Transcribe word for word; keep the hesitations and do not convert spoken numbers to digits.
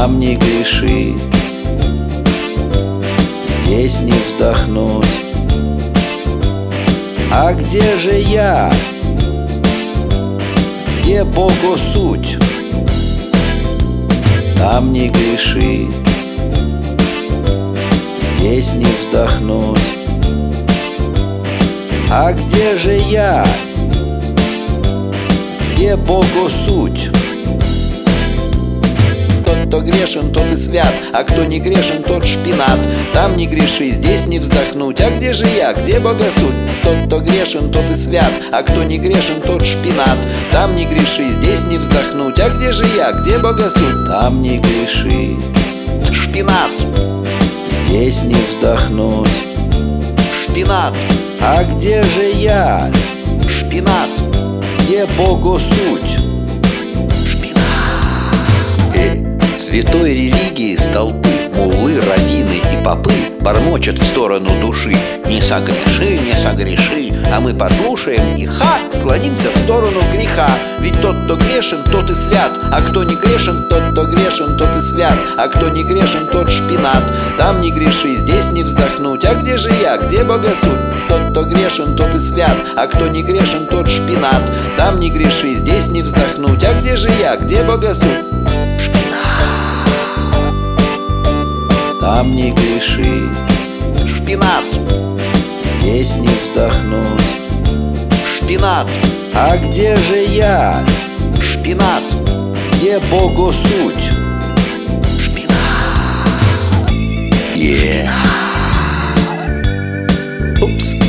там не греши, здесь не вздохнуть. А где же я? Где Богу суть? Там не греши, здесь не вздохнуть. А где же я? Где Богу суть? Тот, кто грешен, тот и свят, а кто не грешен, тот шпинат. Там не греши, здесь не вздохнуть. А где же я, где Бога суть? Тот, кто грешен, тот и свят, а кто не грешен, тот шпинат. Там не греши, здесь не вздохнуть. А где же я, где Бога суть? Там не греши, Шпинат, здесь не вздохнуть. шпинат, А где же я? шпинат, Где Богу суть? Э, святой религии столпы, муллы, раввины и попы бормочут в сторону души: не согреши, не согреши. А мы послушаем и ха, склонимся в сторону греха. Ведь тот, кто грешен, тот и свят, а кто не грешен, Тот, кто грешен, тот и свят, а кто не грешен, тот шпинат. Там не греши, здесь не вздохнуть. А где же я, где Бога суть? Тот, кто грешен, тот и свят, а кто не грешен, тот шпинат. Там не греши, здесь не вздохнуть. А где же я, где Бога суть? там не греши, Шпинат, здесь не вздохнуть. шпинат, А где же я? шпинат, Где Богу суть? шпинат. Е. Упс.